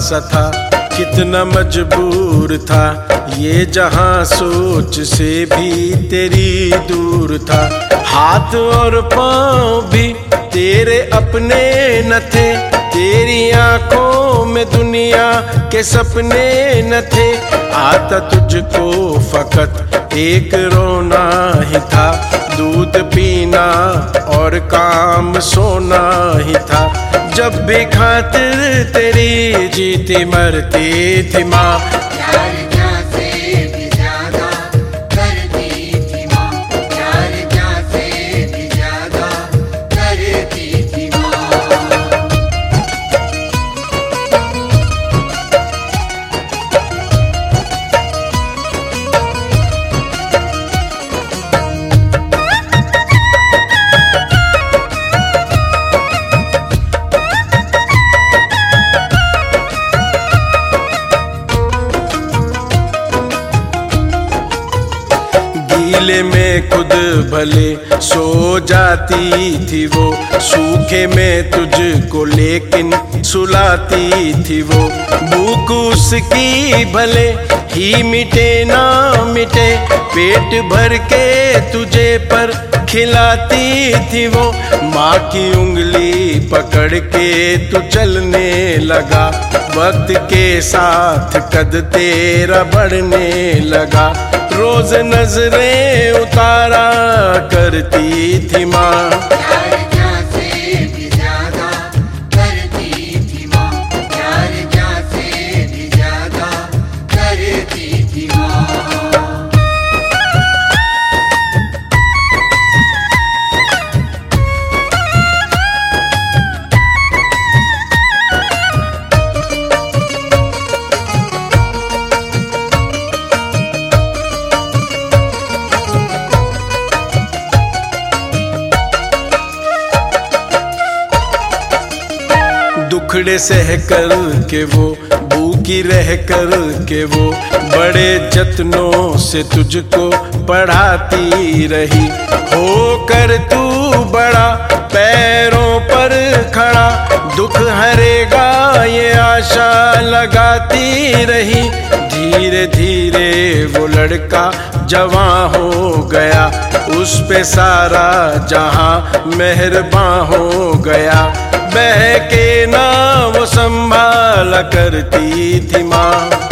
सा था, कितना मजबूर था। ये जहां सोच से भी तेरी दूर था। हाथ और पाँव भी तेरे अपने न थे, तेरी आंखों में दुनिया के सपने न थे। आता तुझको फकत एक रोना ही था, दूध पीना और काम सोना ही था। जब भी खातिर तेरी जीती मरती थी माँ, गीले में खुद भले सो जाती थी वो, सूखे में तुझको लेकिन सुलाती थी वो। भूख उसकी भले ही मिटे ना मिटे, पेट भर के तुझे पर खिलाती थी वो। माँ की उंगली पकड़ के तू चलने लगा, वक्त के साथ कद तेरा बढ़ने लगा। रोज नजरें उतारा करती थी माँ, दुखड़े सह कर के वो, भूखी रह कर के वो, बड़े जत्नों से तुझको पढ़ाती रही। होकर तू बड़ा पैरों पर खड़ा, दुख हरेगा ये आशा लगाती रही। धीरे धीरे वो लड़का जवां हो गया, उस पे सारा जहां मेहरबान हो गया। बहके ना वो संभाला करती थी माँ,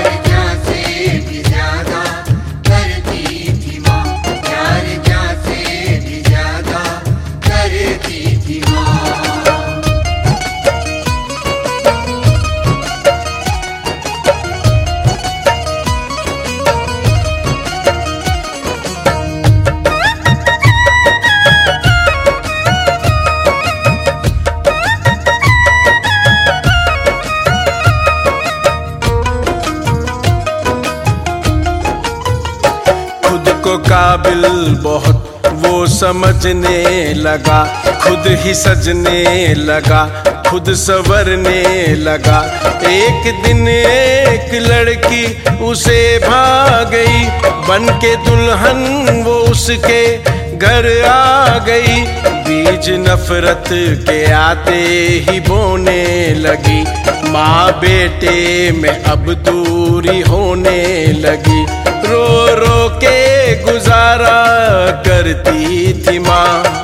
काबिल बहुत वो समझने लगा, खुद ही सजने लगा, खुद संवरने लगा। एक दिन एक लड़की उसे भाग गई, बन के दुल्हन वो उसके घर आ गई। बीज नफरत के आते ही बोने लगी, माँ बेटे में अब दूरी होने लगी। रो रो के गुजारा करती थी माँ,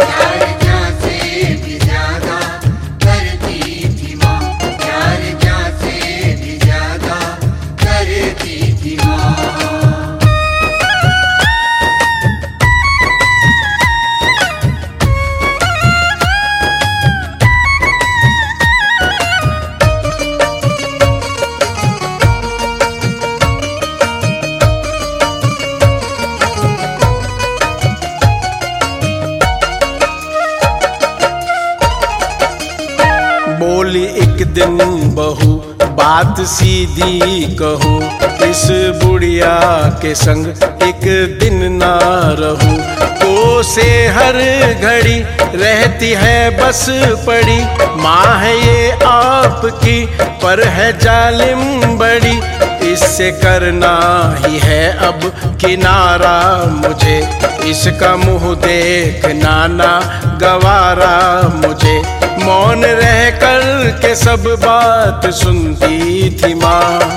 बोली एक दिन बहू बात सीधी कहूँ, इस बुढ़िया के संग एक दिन ना रहूं। कोसे हर घड़ी रहती है बस पड़ी, माँ है ये आपकी पर है जालिम बड़ी। इससे करना ही है अब किनारा मुझे, इसका मुंह देखना ना गवारा मुझे। मौन रह कर के सब बात सुनती थी माँ,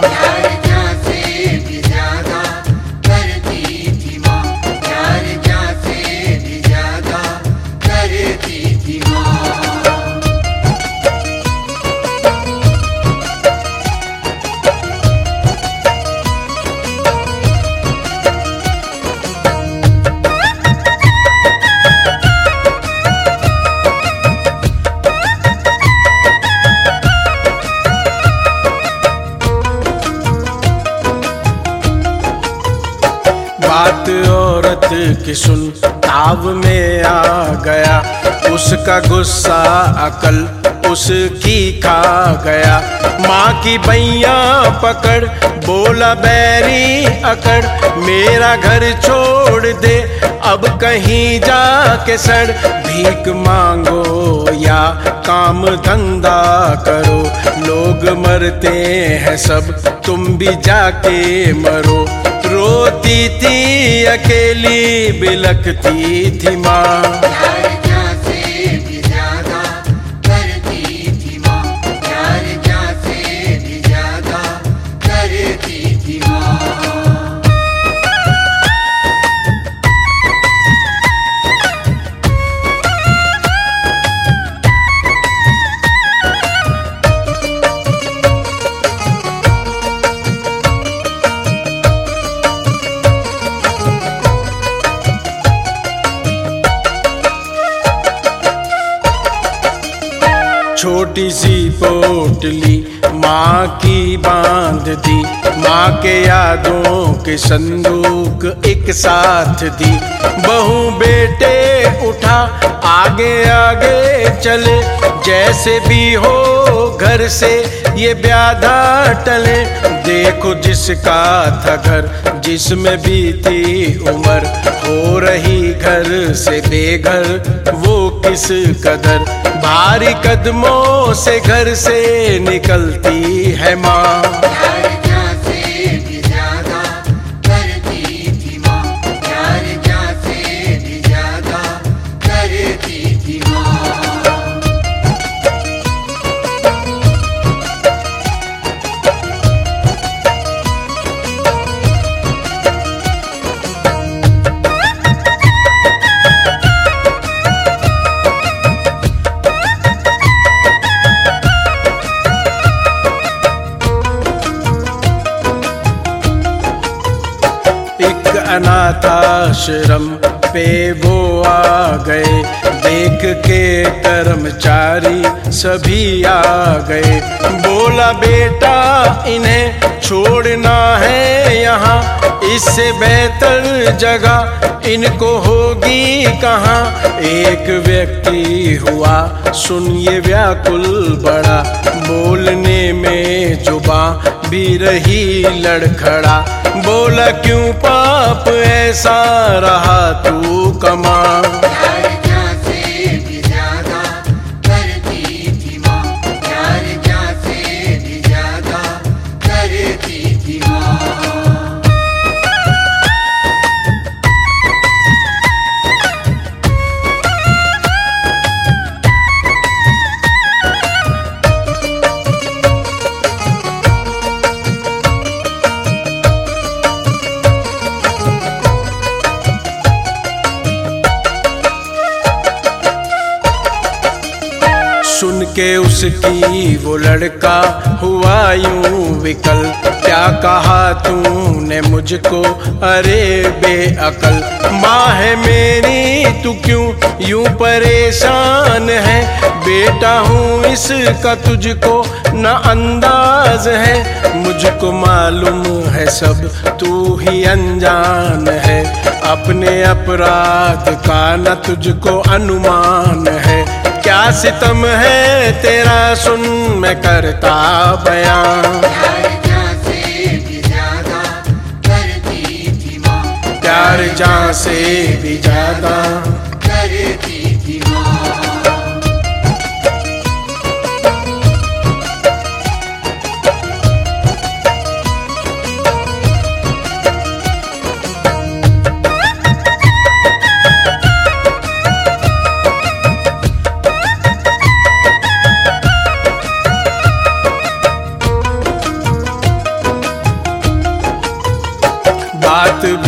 बात औरत की सुन ताव में आ गया, उसका गुस्सा अकल उसकी खा गया। माँ की बैया पकड़ बोला बैरी अकड़, मेरा घर छोड़ दे अब कहीं जाके सड़। भीख मांगो या काम धंधा करो, लोग मरते हैं सब तुम भी जाके मरो। रोती थी अकेली बिलखती थी माँ, छोटी सी पोटली माँ की बांध दी, माँ के यादों के संदूक एक साथ दी। बहू बेटे उठा आगे आगे चले, जैसे भी हो घर से ये ब्याधा टले। देखो जिसका था घर जिसमें बीती उम्र, हो रही घर से बेघर वो किस कदर। भारी कदमों से घर से निकलती है माँ, अनाथाश्रम पे वो आ गए, देख के कर्मचारी सभी आ गए। बोला बेटा इन्हें छोड़ना है यहाँ, इससे बेहतर जगह इनको होगी कहाँ। एक व्यक्ति हुआ सुन ये व्याकुल बड़ा, बोलने में जुबां भी रही लड़खड़ा। बोला क्यों पाप ऐसा रहा तू कमा, सुन के उसकी वो लड़का हुआ यूं विकल। क्या कहा तूने मुझको अरे बेअकल, माँ है मेरी तू क्यों यूं परेशान है। बेटा हूँ इसका तुझको न अंदाज है, मुझको मालूम है सब तू ही अनजान है। अपने अपराध का न तुझको अनुमान है, क्या सितम है तेरा सुन मैं करता बयां। प्यार जान से भी ज्यादा करती थी माँ।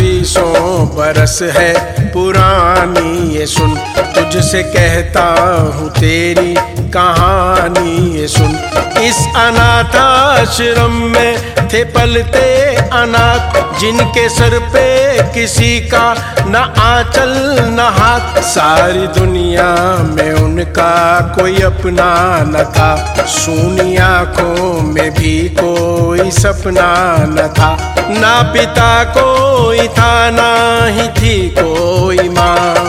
20 बरस है पुरानी ये सुन, तुझसे कहता हूँ तेरी कहानी ये सुन। इस अनाथ आश्रम में थे पलते अनाथ, जिनके सर पे किसी का न आंचल न हाथ। सारी दुनिया में उनका कोई अपना न था, सूनी आँखों में भी कोई सपना न था। ना पिता कोई था ना ही थी कोई माँ।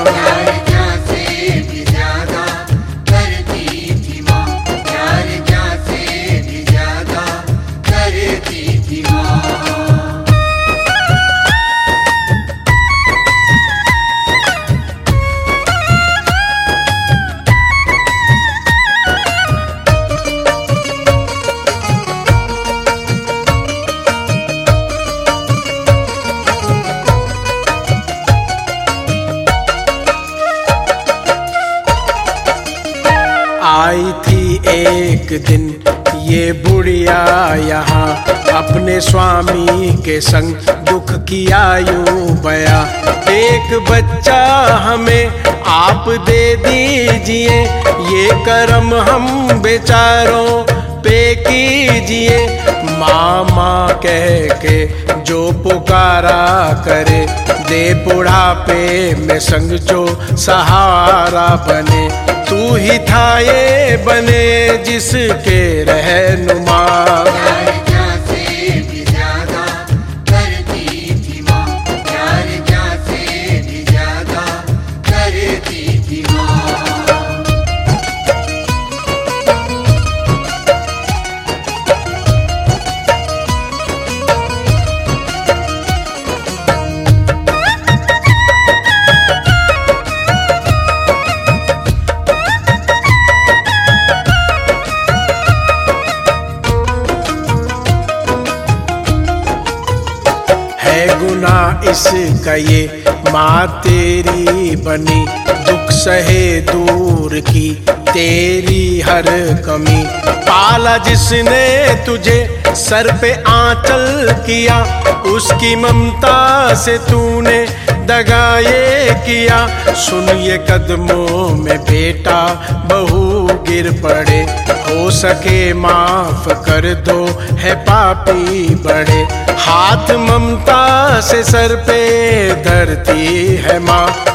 आई थी एक दिन ये बुढ़िया यहाँ, अपने स्वामी के संग दुख किया यूं बया। एक बच्चा हमें आप दे दीजिए, ये करम हम बेचारों पे कीजिए। मामा कह के जो पुकारा करे, दे बुढ़ापे में संग जो सहारा बने। तू ही था ये बने जिसके रहनुमा। गुना इसका ये माँ तेरी बनी, दुख सहे दूर की तेरी हर कमी। पाला जिसने तुझे सर पे आंचल किया, उसकी ममता से तूने दगा ये किया। सुन ये कदमों में बेटा बहू गिर पड़े, हो सके माफ कर दो है पापी बड़े। हाथ ममता से सर पे धरती है माँ,